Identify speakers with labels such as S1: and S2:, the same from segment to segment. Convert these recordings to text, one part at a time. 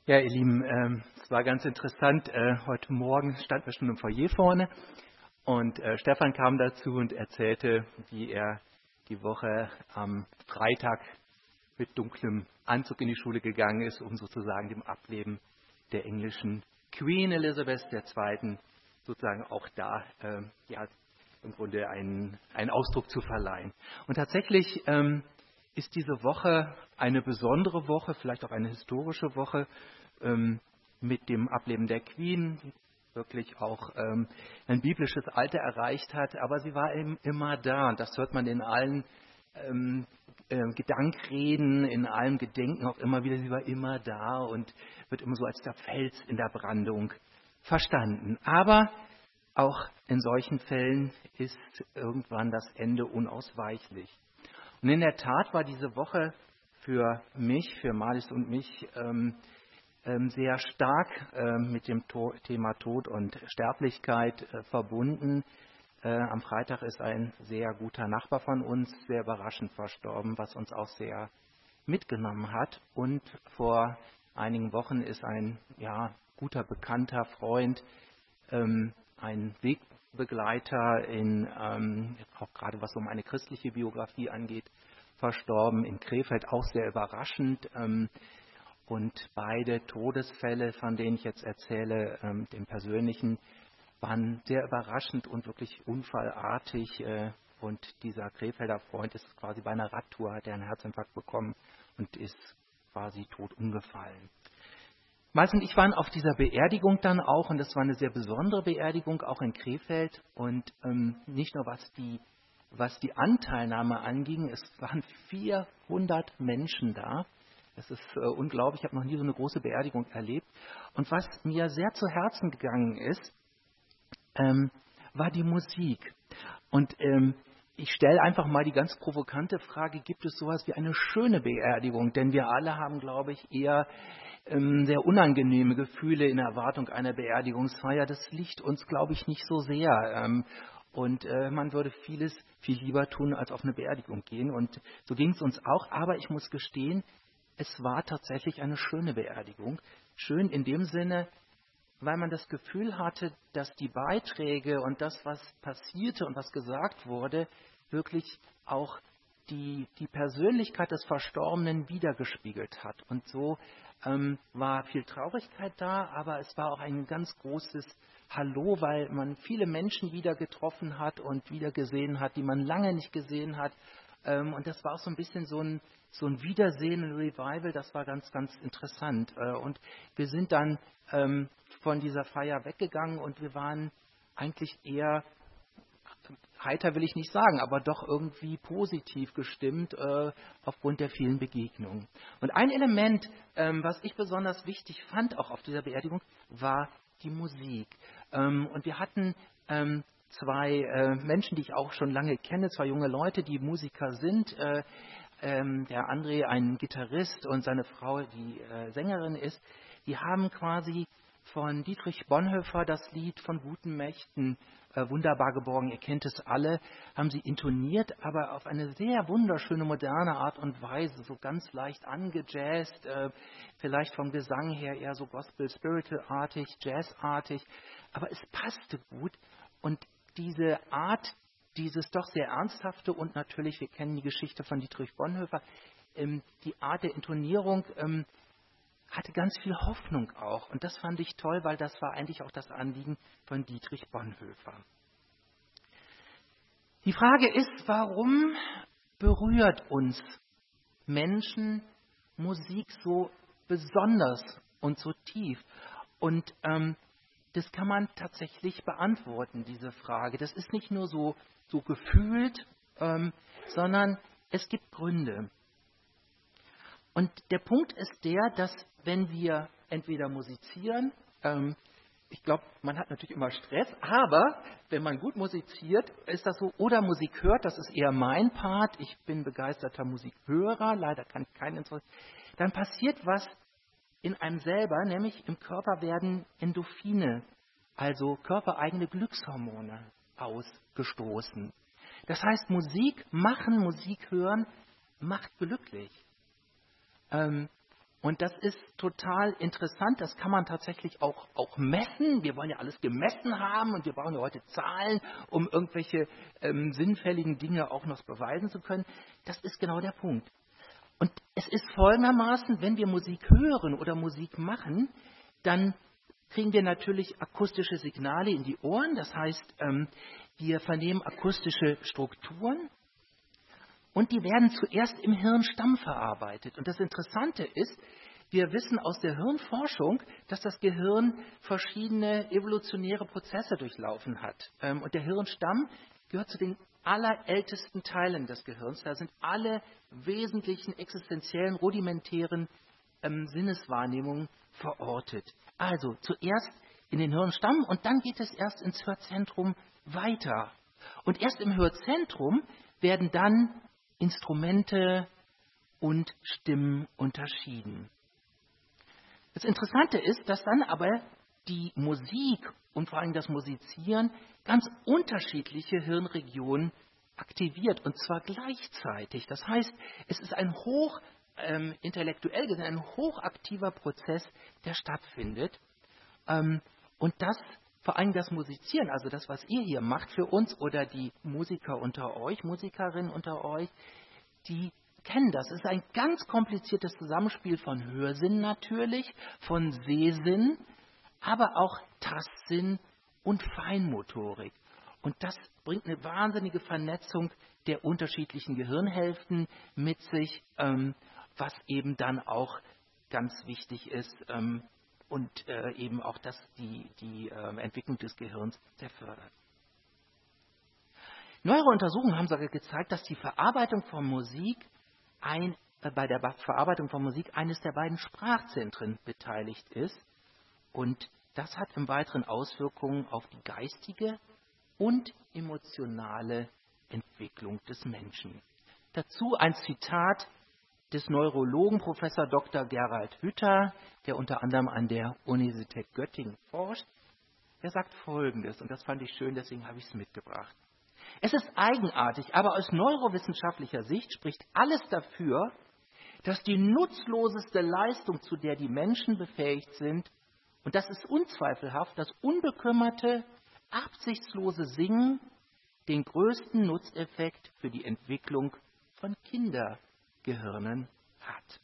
S1: Ja, ihr Lieben, es war ganz interessant. Heute Morgen standen wir schon im Foyer vorne und Stefan kam dazu und erzählte, wie er die Woche am Freitag mit dunklem Anzug in die Schule gegangen ist, um sozusagen dem Ableben der englischen Queen Elizabeth II. Sozusagen auch da ja, im Grunde einen Ausdruck zu verleihen. Und tatsächlich ist diese Woche eine besondere Woche, vielleicht auch eine historische Woche mit dem Ableben der Queen, die wirklich auch ein biblisches Alter erreicht hat, aber sie war eben immer da und das hört man in allen Gedankreden, in allem Gedenken auch immer wieder, sie war immer da und wird immer so als der Fels in der Brandung verstanden. Aber auch in solchen Fällen ist irgendwann das Ende unausweichlich. Und in der Tat war diese Woche für mich, für Marlies und mich, sehr stark mit dem Thema Tod und Sterblichkeit verbunden. Am Freitag ist ein sehr guter Nachbar von uns sehr überraschend verstorben, was uns auch sehr mitgenommen hat. Und vor einigen Wochen ist ein guter bekannter Freund, ein Wegbegleiter auch gerade was um eine christliche Biografie angeht, verstorben in Krefeld, auch sehr überraschend. Und beide Todesfälle, von denen ich jetzt erzähle, dem persönlichen, waren sehr überraschend und wirklich unfallartig. Und dieser Krefelder Freund ist quasi bei einer Radtour, hat er einen Herzinfarkt bekommen und ist quasi tot umgefallen. Miles und ich waren auf dieser Beerdigung dann auch, und das war eine sehr besondere Beerdigung, auch in Krefeld. Und nicht nur was die Anteilnahme anging, es waren 400 Menschen da. Das ist unglaublich, ich habe noch nie so eine große Beerdigung erlebt. Und was mir sehr zu Herzen gegangen ist, war die Musik. Und ich stelle einfach mal die ganz provokante Frage, gibt es sowas wie eine schöne Beerdigung? Denn wir alle haben, glaube ich, eher sehr unangenehme Gefühle in Erwartung einer Beerdigungsfeier. Das liegt uns, glaube ich, nicht so sehr. Und man würde vieles viel lieber tun, als auf eine Beerdigung gehen. Und so ging es uns auch. Aber ich muss gestehen, es war tatsächlich eine schöne Beerdigung. Schön in dem Sinne, weil man das Gefühl hatte, dass die Beiträge und das, was passierte und was gesagt wurde, wirklich auch die Persönlichkeit des Verstorbenen wiedergespiegelt hat. Und so war viel Traurigkeit da, aber es war auch ein ganz großes Hallo, weil man viele Menschen wieder getroffen hat und wieder gesehen hat, die man lange nicht gesehen hat. Und das war auch so ein bisschen so ein Wiedersehen, ein Revival, das war ganz, ganz interessant. Und wir sind dann von dieser Feier weggegangen und wir waren eigentlich eher, heiter will ich nicht sagen, aber doch irgendwie positiv gestimmt aufgrund der vielen Begegnungen. Und ein Element, was ich besonders wichtig fand, auch auf dieser Beerdigung, war die Musik. Und wir hatten zwei Menschen, die ich auch schon lange kenne, zwei junge Leute, die Musiker sind. Der André, ein Gitarrist, und seine Frau, die Sängerin ist. Die haben quasi von Dietrich Bonhoeffer das Lied von guten Mächten, wunderbar geborgen, ihr kennt es alle, haben sie intoniert, aber auf eine sehr wunderschöne, moderne Art und Weise, so ganz leicht angejazzt, vielleicht vom Gesang her eher so Gospel-Spiritual-artig, Jazz-artig, aber es passte gut. Und diese Art, dieses doch sehr ernsthafte und natürlich, wir kennen die Geschichte von Dietrich Bonhoeffer, die Art der Intonierung hatte ganz viel Hoffnung auch. Und das fand ich toll, weil das war eigentlich auch das Anliegen von Dietrich Bonhoeffer. Die Frage ist, warum berührt uns Menschen Musik so besonders und so tief? Und das kann man tatsächlich beantworten, diese Frage. Das ist nicht nur so gefühlt, sondern es gibt Gründe. Und der Punkt ist der, dass wenn wir entweder musizieren, ich glaube, man hat natürlich immer Stress, aber wenn man gut musiziert, ist das so, oder Musik hört, das ist eher mein Part, ich bin begeisterter Musikhörer, leider kann ich keinen Instrument, dann passiert was in einem selber, nämlich im Körper werden Endorphine, also körpereigene Glückshormone, ausgestoßen. Das heißt, Musik machen, Musik hören, macht glücklich. Und das ist total interessant, das kann man tatsächlich auch messen. Wir wollen ja alles gemessen haben und wir brauchen ja heute Zahlen, um irgendwelche sinnfälligen Dinge auch noch beweisen zu können. Das ist genau der Punkt. Und es ist folgendermaßen, wenn wir Musik hören oder Musik machen, dann kriegen wir natürlich akustische Signale in die Ohren. Das heißt, wir vernehmen akustische Strukturen. Und die werden zuerst im Hirnstamm verarbeitet. Und das Interessante ist, wir wissen aus der Hirnforschung, dass das Gehirn verschiedene evolutionäre Prozesse durchlaufen hat. Und der Hirnstamm gehört zu den allerältesten Teilen des Gehirns. Da sind alle wesentlichen, existenziellen, rudimentären Sinneswahrnehmungen verortet. Also zuerst in den Hirnstamm und dann geht es erst ins Hörzentrum weiter. Und erst im Hörzentrum werden dann Instrumente und Stimmen unterschieden. Das Interessante ist, dass dann aber die Musik und vor allem das Musizieren ganz unterschiedliche Hirnregionen aktiviert und zwar gleichzeitig. Das heißt, es ist ein intellektuell gesehen ein hochaktiver Prozess, der stattfindet. Und das vor allem das Musizieren, also das, was ihr hier macht für uns oder die Musiker unter euch, Musikerinnen unter euch, die kennen das. Es ist ein ganz kompliziertes Zusammenspiel von Hörsinn natürlich, von Sehsinn, aber auch Tastsinn und Feinmotorik. Und das bringt eine wahnsinnige Vernetzung der unterschiedlichen Gehirnhälften mit sich, was eben dann auch ganz wichtig ist und eben auch die Entwicklung des Gehirns sehr fördert. Neuere Untersuchungen haben sogar gezeigt, dass die Verarbeitung von Musik bei der Verarbeitung von Musik eines der beiden Sprachzentren beteiligt ist. Und das hat im Weiteren Auswirkungen auf die geistige und emotionale Entwicklung des Menschen. Dazu ein Zitat des Neurologen Professor Dr. Gerald Hüther, der unter anderem an der Universität Göttingen forscht. Er sagt Folgendes, und das fand ich schön, deswegen habe ich es mitgebracht. Es ist eigenartig, aber aus neurowissenschaftlicher Sicht spricht alles dafür, dass die nutzloseste Leistung, zu der die Menschen befähigt sind, und das ist unzweifelhaft, das unbekümmerte, absichtslose Singen, den größten Nutzeffekt für die Entwicklung von Kindergehirnen hat.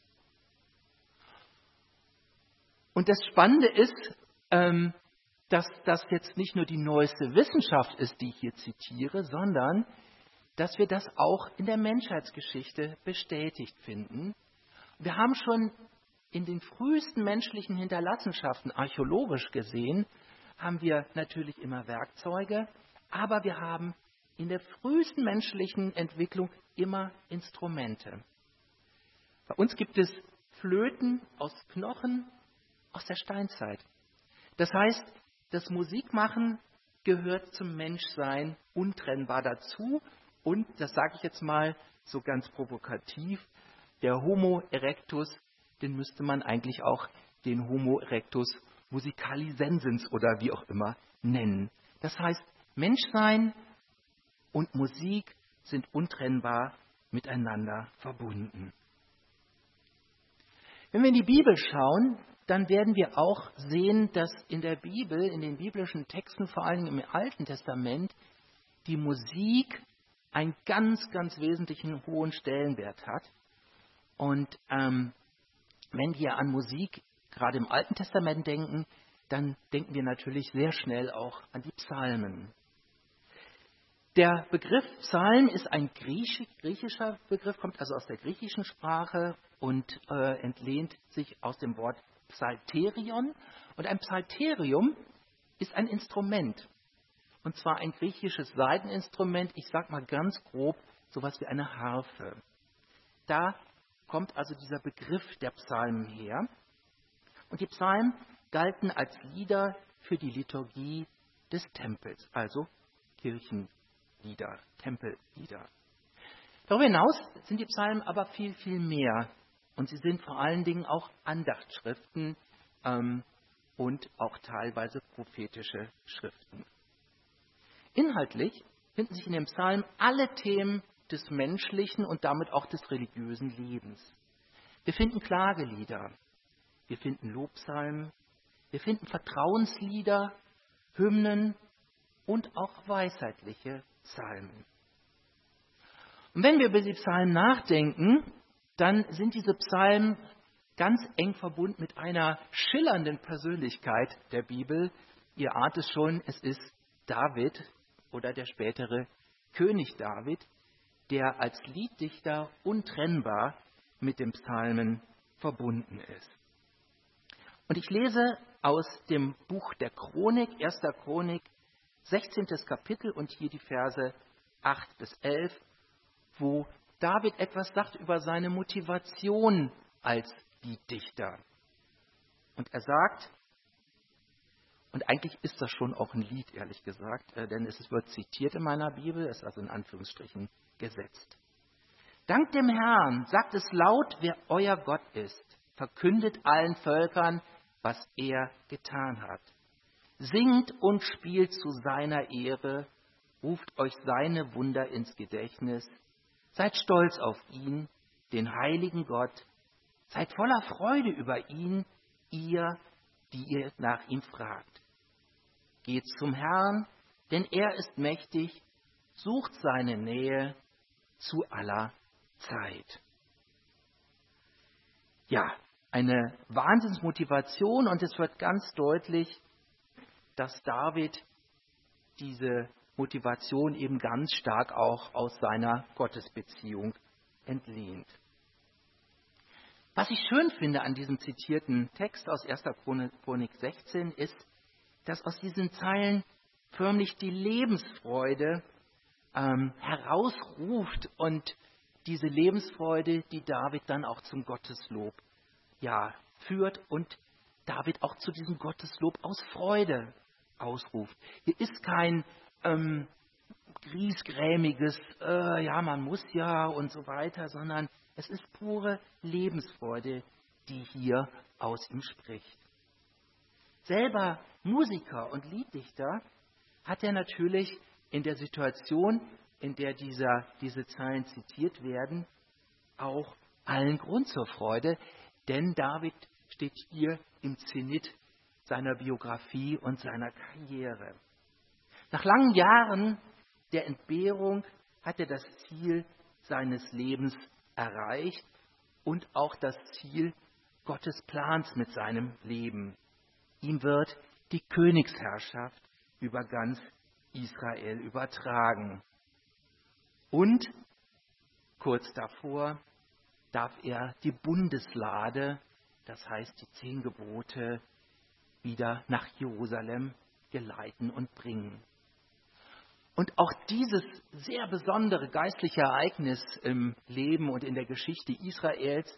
S1: Und das Spannende ist, dass das jetzt nicht nur die neueste Wissenschaft ist, die ich hier zitiere, sondern dass wir das auch in der Menschheitsgeschichte bestätigt finden. Wir haben schon in den frühesten menschlichen Hinterlassenschaften, archäologisch gesehen, haben wir natürlich immer Werkzeuge, aber wir haben in der frühesten menschlichen Entwicklung immer Instrumente. Bei uns gibt es Flöten aus Knochen aus der Steinzeit. Das heißt, das Musikmachen gehört zum Menschsein untrennbar dazu und, das sage ich jetzt mal so ganz provokativ, der Homo erectus, den müsste man eigentlich auch den Homo erectus musicalisensens oder wie auch immer nennen. Das heißt, Menschsein und Musik sind untrennbar miteinander verbunden. Wenn wir in die Bibel schauen, dann werden wir auch sehen, dass in der Bibel, in den biblischen Texten, vor allem im Alten Testament, die Musik einen ganz, ganz wesentlichen hohen Stellenwert hat. Und wenn wir an Musik gerade im Alten Testament denken, dann denken wir natürlich sehr schnell auch an die Psalmen. Der Begriff Psalm ist ein griechischer Begriff, kommt also aus der griechischen Sprache und entlehnt sich aus dem Wort Psalterion. Und ein Psalterium ist ein Instrument. Und zwar ein griechisches Saiteninstrument, ich sage mal ganz grob, sowas wie eine Harfe. Da kommt also dieser Begriff der Psalmen her. Und die Psalmen galten als Lieder für die Liturgie des Tempels, also Kirchenlieder, Tempellieder. Darüber hinaus sind die Psalmen aber viel, viel mehr. Und sie sind vor allen Dingen auch Andachtsschriften und auch teilweise prophetische Schriften. Inhaltlich finden sich in dem Psalm alle Themen des menschlichen und damit auch des religiösen Lebens. Wir finden Klagelieder, wir finden Lobpsalmen, wir finden Vertrauenslieder, Hymnen und auch weisheitliche Psalmen. Und wenn wir über die Psalmen nachdenken, dann sind diese Psalmen ganz eng verbunden mit einer schillernden Persönlichkeit der Bibel. Ihr ahnt es schon, es ist David oder der spätere König David, der als Lieddichter untrennbar mit den Psalmen verbunden ist. Und ich lese aus dem Buch der Chronik, 1. Chronik, 16. Kapitel und hier die Verse 8 bis 11, wo David etwas sagt über seine Motivation als Lieddichter. Und er sagt, und eigentlich ist das schon auch ein Lied, ehrlich gesagt, denn es wird zitiert in meiner Bibel, es ist also in Anführungsstrichen gesetzt. Dank dem Herrn, sagt es laut, wer euer Gott ist, verkündet allen Völkern, was er getan hat. Singt und spielt zu seiner Ehre, ruft euch seine Wunder ins Gedächtnis, seid stolz auf ihn, den heiligen Gott, seid voller Freude über ihn, ihr, die ihr nach ihm fragt. Geht zum Herrn, denn er ist mächtig, sucht seine Nähe zu aller Zeit. Ja, eine Wahnsinnsmotivation und es wird ganz deutlich, dass David diese Motivation eben ganz stark auch aus seiner Gottesbeziehung entlehnt. Was ich schön finde an diesem zitierten Text aus 1. Chronik 16 ist, dass aus diesen Zeilen förmlich die Lebensfreude herausruft und diese Lebensfreude, die David dann auch zum Gotteslob führt und David auch zu diesem Gotteslob aus Freude ausruft. Hier ist kein griesgrämiges, man muss ja und so weiter, sondern es ist pure Lebensfreude, die hier aus ihm spricht. Selber Musiker und Lieddichter hat er natürlich in der Situation, in der diese Zeilen zitiert werden, auch allen Grund zur Freude, denn David steht hier im Zenit seiner Biografie und seiner Karriere. Nach langen Jahren der Entbehrung hat er das Ziel seines Lebens erreicht und auch das Ziel Gottes Plans mit seinem Leben. Ihm wird die Königsherrschaft über ganz Israel übertragen. Und kurz davor darf er die Bundeslade, das heißt die 10 Gebote, wieder nach Jerusalem geleiten und bringen. Und auch dieses sehr besondere geistliche Ereignis im Leben und in der Geschichte Israels,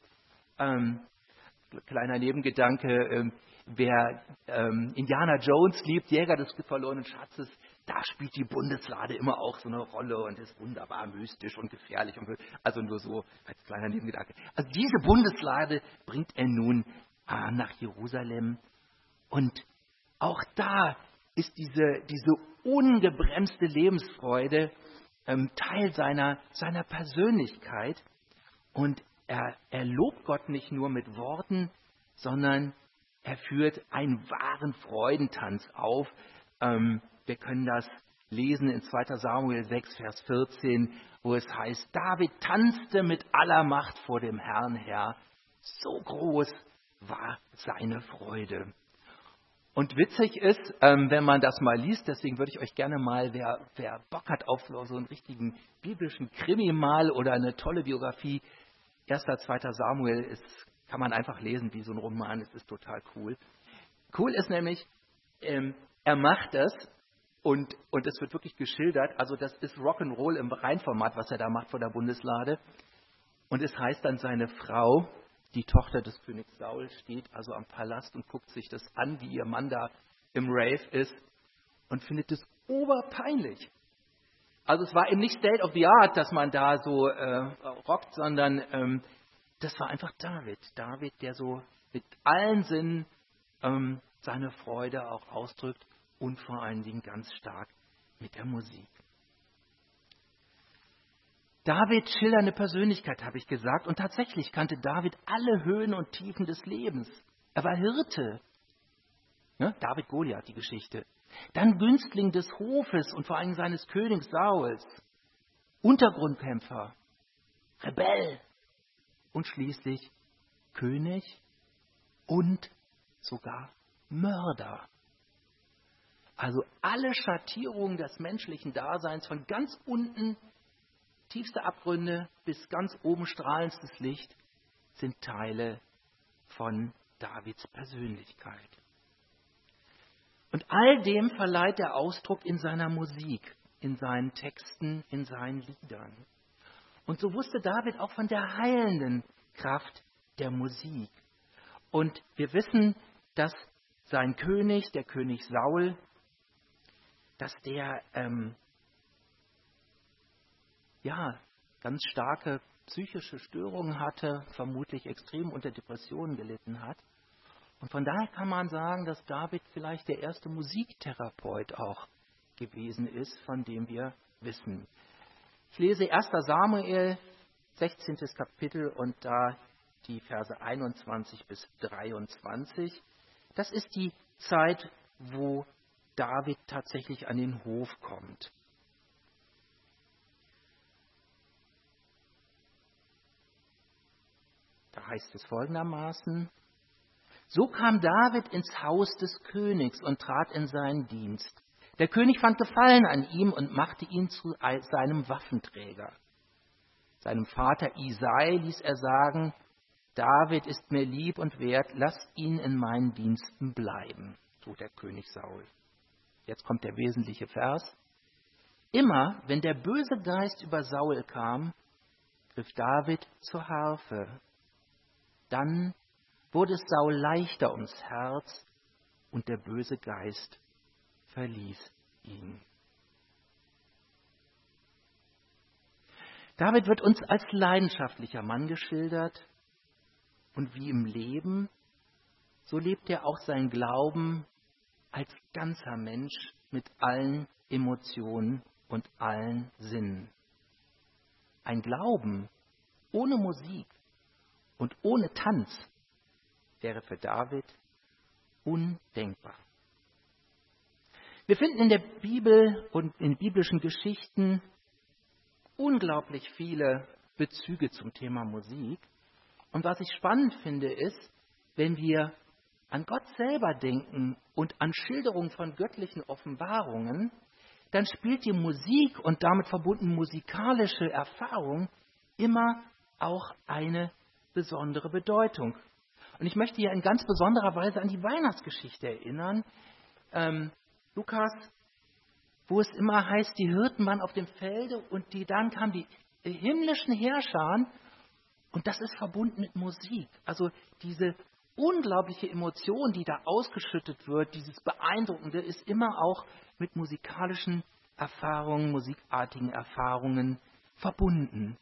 S1: kleiner Nebengedanke, wer Indiana Jones liebt, Jäger des verlorenen Schatzes, da spielt die Bundeslade immer auch so eine Rolle und ist wunderbar mystisch und gefährlich. Also nur so als kleiner Nebengedanke. Also diese Bundeslade bringt er nun nach Jerusalem. Und auch da ist diese ungebremste Lebensfreude Teil seiner Persönlichkeit. Und er lobt Gott nicht nur mit Worten, sondern er führt einen wahren Freudentanz auf. Wir können das lesen in 2. Samuel 6, Vers 14, wo es heißt, David tanzte mit aller Macht vor dem Herrn her. So groß war seine Freude. Und witzig ist, wenn man das mal liest, deswegen würde ich euch gerne mal, wer Bock hat auf so einen richtigen biblischen Krimi mal oder eine tolle Biografie, 1. 2. Samuel kann man einfach lesen wie so ein Roman, es ist total cool. Cool ist nämlich, er macht das und es wird wirklich geschildert, also das ist Rock'n'Roll im Reinformat, was er da macht vor der Bundeslade. Und es heißt dann, seine Frau, die Tochter des Königs Saul, steht also am Palast und guckt sich das an, wie ihr Mann da im Rave ist und findet es oberpeinlich. Also es war eben nicht State of the Art, dass man da so rockt, sondern das war einfach David. David, der so mit allen Sinnen seine Freude auch ausdrückt und vor allen Dingen ganz stark mit der Musik. David, schillernde Persönlichkeit, habe ich gesagt. Und tatsächlich kannte David alle Höhen und Tiefen des Lebens. Er war Hirte. Ne? David Goliath, die Geschichte. Dann Günstling des Hofes und vor allem seines Königs Sauls. Untergrundkämpfer. Rebell. Und schließlich König und sogar Mörder. Also alle Schattierungen des menschlichen Daseins, von ganz unten, tiefste Abgründe, bis ganz oben strahlendstes Licht, sind Teile von Davids Persönlichkeit. Und all dem verleiht er Ausdruck in seiner Musik, in seinen Texten, in seinen Liedern. Und so wusste David auch von der heilenden Kraft der Musik. Und wir wissen, dass sein König, der König Saul, dass der ganz starke psychische Störungen hatte, vermutlich extrem unter Depressionen gelitten hat. Und von daher kann man sagen, dass David vielleicht der erste Musiktherapeut auch gewesen ist, von dem wir wissen. Ich lese 1. Samuel, 16. Kapitel und da die Verse 21 bis 23. Das ist die Zeit, wo David tatsächlich an den Hof kommt. Da heißt es folgendermaßen: So kam David ins Haus des Königs und trat in seinen Dienst. Der König fand Gefallen an ihm und machte ihn zu seinem Waffenträger. Seinem Vater Isai ließ er sagen: David ist mir lieb und wert, lass ihn in meinen Diensten bleiben, so der König Saul. Jetzt kommt der wesentliche Vers. Immer, wenn der böse Geist über Saul kam, griff David zur Harfe. Dann wurde es Saul leichter ums Herz und der böse Geist verließ ihn. David wird uns als leidenschaftlicher Mann geschildert und wie im Leben, so lebt er auch sein Glauben als ganzer Mensch mit allen Emotionen und allen Sinnen. Ein Glauben ohne Musik und ohne Tanz wäre für David undenkbar. Wir finden in der Bibel und in biblischen Geschichten unglaublich viele Bezüge zum Thema Musik. Und was ich spannend finde, ist, wenn wir an Gott selber denken und an Schilderungen von göttlichen Offenbarungen, dann spielt die Musik und damit verbunden musikalische Erfahrung immer auch eine besondere Bedeutung. Und ich möchte hier in ganz besonderer Weise an die Weihnachtsgeschichte erinnern. Lukas, wo es immer heißt, die Hirten waren auf dem Felde und dann kamen die himmlischen Herrscher und das ist verbunden mit Musik. Also diese unglaubliche Emotion, die da ausgeschüttet wird, dieses Beeindruckende, ist immer auch mit musikalischen Erfahrungen, musikartigen Erfahrungen verbunden.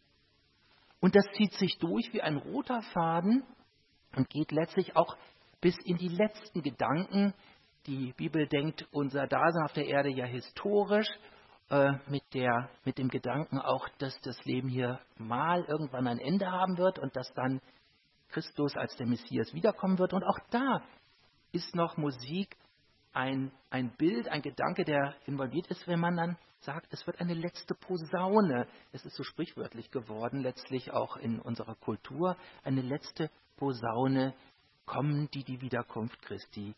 S1: Und das zieht sich durch wie ein roter Faden und geht letztlich auch bis in die letzten Gedanken. Die Bibel denkt unser Dasein auf der Erde ja historisch, mit dem Gedanken auch, dass das Leben hier mal irgendwann ein Ende haben wird und dass dann Christus als der Messias wiederkommen wird. Und auch da ist noch Musik ein Bild, ein Gedanke, der involviert ist, wenn man dann sagt, es wird eine letzte Posaune. Es ist so sprichwörtlich geworden, letztlich auch in unserer Kultur, eine letzte Posaune kommen, die die Wiederkunft Christi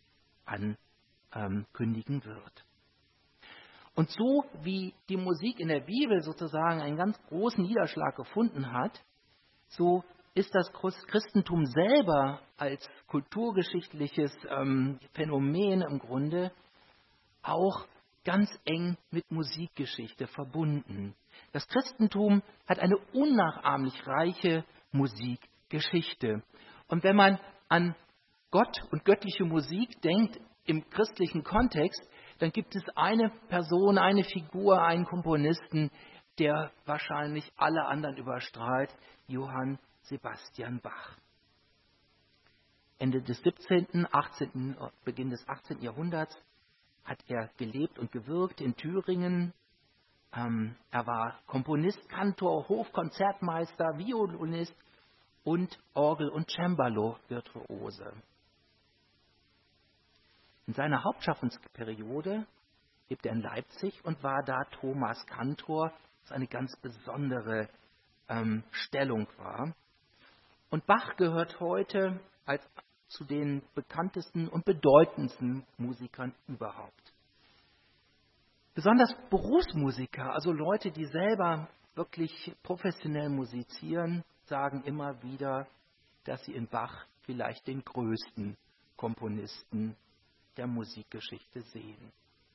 S1: ankündigen wird. Und so wie die Musik in der Bibel sozusagen einen ganz großen Niederschlag gefunden hat, so ist das Christentum selber als kulturgeschichtliches Phänomen im Grunde auch ganz eng mit Musikgeschichte verbunden. Das Christentum hat eine unnachahmlich reiche Musikgeschichte. Und wenn man an Gott und göttliche Musik denkt im christlichen Kontext, dann gibt es eine Person, eine Figur, einen Komponisten, der wahrscheinlich alle anderen überstrahlt, Johann Sebastian Bach. Ende des 17., 18., Beginn des 18. Jahrhunderts hat er gelebt und gewirkt in Thüringen. Er war Komponist, Kantor, Hofkonzertmeister, Violinist und Orgel- und Cembalo-Virtuose. In seiner Hauptschaffensperiode lebte er in Leipzig und war da Thomas Kantor, was eine ganz besondere Stellung war. Und Bach gehört heute zu den bekanntesten und bedeutendsten Musikern überhaupt. Besonders Berufsmusiker, also Leute, die selber wirklich professionell musizieren, sagen immer wieder, dass sie in Bach vielleicht den größten Komponisten der Musikgeschichte sehen.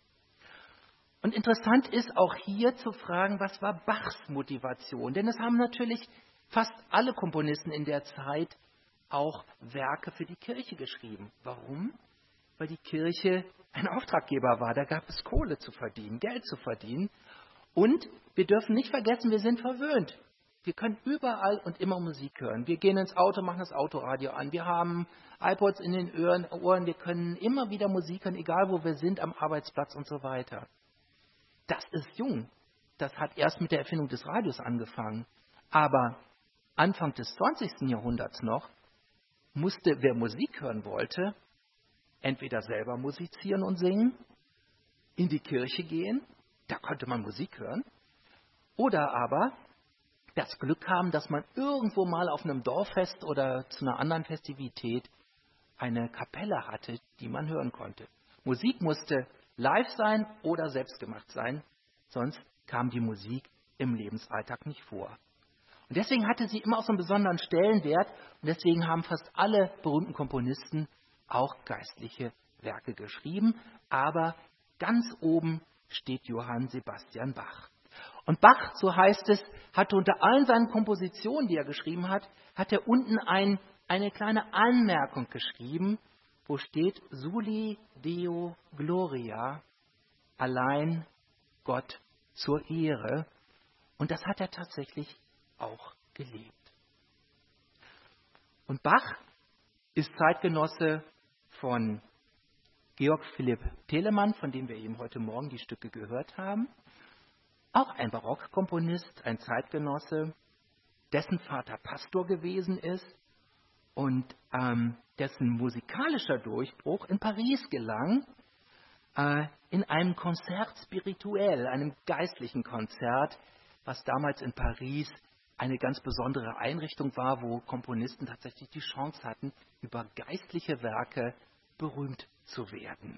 S1: Und interessant ist auch hier zu fragen, was war Bachs Motivation? Denn es haben natürlich fast alle Komponisten in der Zeit auch Werke für die Kirche geschrieben. Warum? Weil die Kirche ein Auftraggeber war. Da gab es Kohle zu verdienen, Geld zu verdienen. Und wir dürfen nicht vergessen, wir sind verwöhnt. Wir können überall und immer Musik hören. Wir gehen ins Auto, machen das Autoradio an. Wir haben iPods in den Ohren. Wir können immer wieder Musik hören, egal wo wir sind, am Arbeitsplatz und so weiter. Das ist jung. Das hat erst mit der Erfindung des Radios angefangen. Aber Anfang des 20. Jahrhunderts noch musste, wer Musik hören wollte, entweder selber musizieren und singen, in die Kirche gehen, da konnte man Musik hören, oder aber das Glück haben, dass man irgendwo mal auf einem Dorffest oder zu einer anderen Festivität eine Kapelle hatte, die man hören konnte. Musik musste live sein oder selbstgemacht sein, sonst kam die Musik im Lebensalltag nicht vor. Und deswegen hatte sie immer auch so einen besonderen Stellenwert und deswegen haben fast alle berühmten Komponisten auch geistliche Werke geschrieben, aber ganz oben steht Johann Sebastian Bach. Und Bach, so heißt es, hatte unter allen seinen Kompositionen, die er geschrieben hat, hat er unten eine kleine Anmerkung geschrieben, wo steht Soli Deo Gloria, allein Gott zur Ehre. Und das hat er tatsächlich auch gelebt. Und Bach ist Zeitgenosse von Georg Philipp Telemann, von dem wir eben heute Morgen die Stücke gehört haben. Auch ein Barockkomponist, ein Zeitgenosse, dessen Vater Pastor gewesen ist und dessen musikalischer Durchbruch in Paris gelang, in einem Concert spirituel, einem geistlichen Konzert, was damals in Paris eine ganz besondere Einrichtung war, wo Komponisten tatsächlich die Chance hatten, über geistliche Werke berühmt zu werden.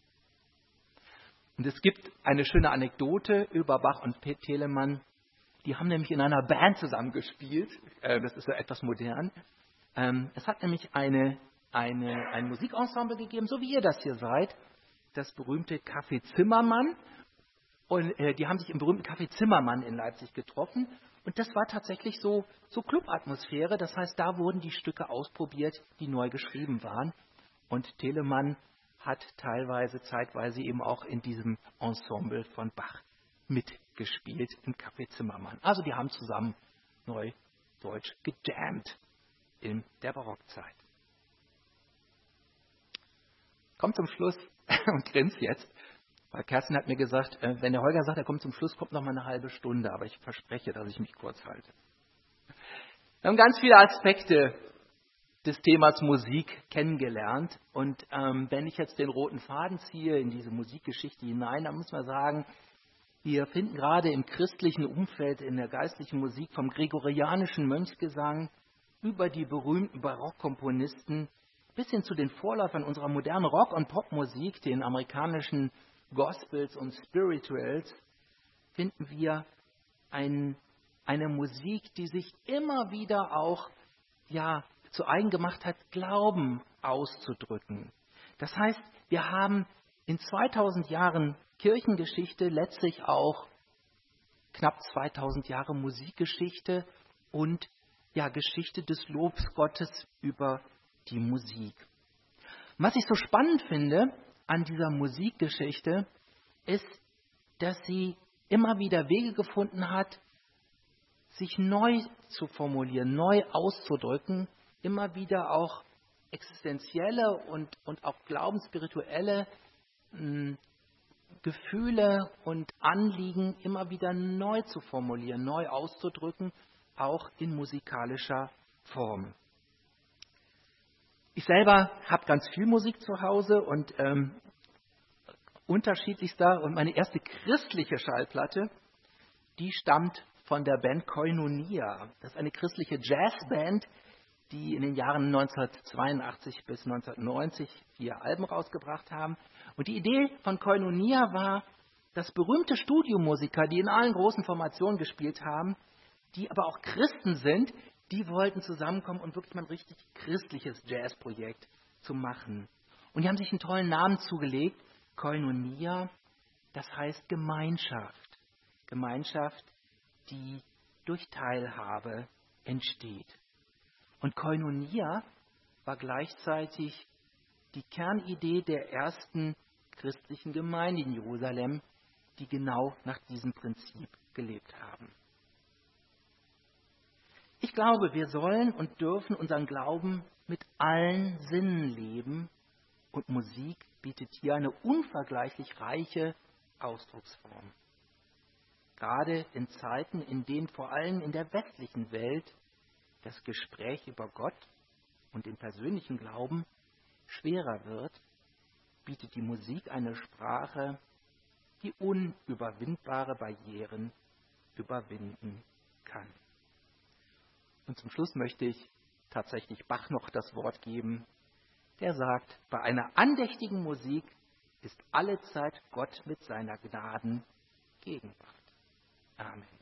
S1: Und es gibt eine schöne Anekdote über Bach und Telemann. Die haben nämlich in einer Band zusammen gespielt. Das ist ja etwas modern. Es hat nämlich ein Musikensemble gegeben, so wie ihr das hier seid. Das berühmte Café Zimmermann. Und die haben sich im berühmten Café Zimmermann in Leipzig getroffen. Und das war tatsächlich so Clubatmosphäre. Das heißt, da wurden die Stücke ausprobiert, die neu geschrieben waren. Und Telemann hat zeitweise eben auch in diesem Ensemble von Bach mitgespielt im Café Zimmermann. Also die haben zusammen neudeutsch gejammt in der Barockzeit. Kommt zum Schluss und grinst jetzt, weil Kerstin hat mir gesagt, wenn der Holger sagt, er kommt zum Schluss, kommt noch mal eine halbe Stunde, aber ich verspreche, dass ich mich kurz halte. Wir haben ganz viele Aspekte des Themas Musik kennengelernt und wenn ich jetzt den roten Faden ziehe in diese Musikgeschichte hinein, dann muss man sagen, wir finden gerade im christlichen Umfeld, in der geistlichen Musik vom gregorianischen Mönchsgesang über die berühmten Barockkomponisten bis hin zu den Vorläufern unserer modernen Rock- und Popmusik, den amerikanischen Gospels und Spirituals, finden wir eine Musik, die sich immer wieder auch zu eigen gemacht hat, Glauben auszudrücken. Das heißt, wir haben in 2000 Jahren Kirchengeschichte letztlich auch knapp 2000 Jahre Musikgeschichte und Geschichte des Lobs Gottes über die Musik. Und was ich so spannend finde an dieser Musikgeschichte ist, dass sie immer wieder Wege gefunden hat, sich neu zu formulieren, neu auszudrücken, immer wieder auch existenzielle und auch glaubensspirituelle Gefühle und Anliegen immer wieder neu zu formulieren, neu auszudrücken, auch in musikalischer Form. Ich selber habe ganz viel Musik zu Hause und unterschiedlichster. Und meine erste christliche Schallplatte, die stammt von der Band Koinonia. Das ist eine christliche Jazzband, die in den Jahren 1982 bis 1990 4 Alben rausgebracht haben. Und die Idee von Koinonia war, dass berühmte Studiomusiker, die in allen großen Formationen gespielt haben, die aber auch Christen sind, die wollten zusammenkommen und wirklich mal ein richtig christliches Jazzprojekt zu machen. Und die haben sich einen tollen Namen zugelegt, Koinonia, das heißt Gemeinschaft. Gemeinschaft, die durch Teilhabe entsteht. Und Koinonia war gleichzeitig die Kernidee der ersten christlichen Gemeinde in Jerusalem, die genau nach diesem Prinzip gelebt haben. Ich glaube, wir sollen und dürfen unseren Glauben mit allen Sinnen leben und Musik bietet hier eine unvergleichlich reiche Ausdrucksform. Gerade in Zeiten, in denen vor allem in der westlichen Welt das Gespräch über Gott und den persönlichen Glauben schwerer wird, bietet die Musik eine Sprache, die unüberwindbare Barrieren überwinden kann. Und zum Schluss möchte ich tatsächlich Bach noch das Wort geben. Der sagt, bei einer andächtigen Musik ist allezeit Gott mit seiner Gnaden Gegenwart. Amen.